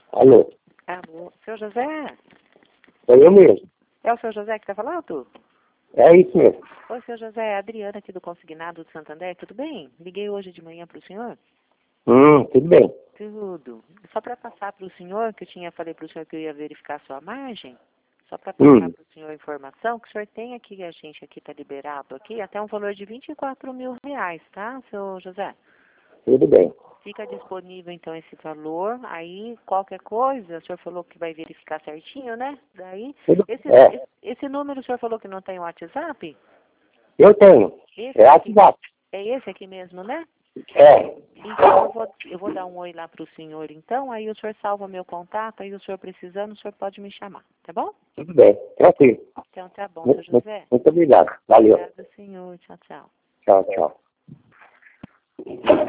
Alô? Alô, seu José? Sou eu mesmo. É o seu José que está falando? É isso mesmo. Oi, seu José, é a Adriana aqui do Consignado de Santander, tudo bem? Liguei hoje de manhã para o senhor? Tudo bem. Tudo. Só para passar para o senhor, que eu falei para o senhor que eu ia verificar a sua margem, só para passar para o senhor a informação, que o senhor tem aqui, a gente aqui está liberado aqui, até um valor de R$ 24.000, tá, seu José? Tudo bem. Fica disponível, então, esse valor. Aí, qualquer coisa, o senhor falou que vai verificar certinho, né? Daí, esse número o senhor falou que não tem WhatsApp? Eu tenho. Esse É aqui, WhatsApp. é esse aqui mesmo, né? É. Então, eu vou dar um oi lá para o senhor, então. Aí o senhor salva meu contato. Aí o senhor precisando, o senhor pode me chamar, tá bom? Tudo bem. Tranquilo. Então, tá bom, seu Muito, José. muito obrigado. Valeu. Obrigada, senhor. Tchau, tchau. Tchau, tchau.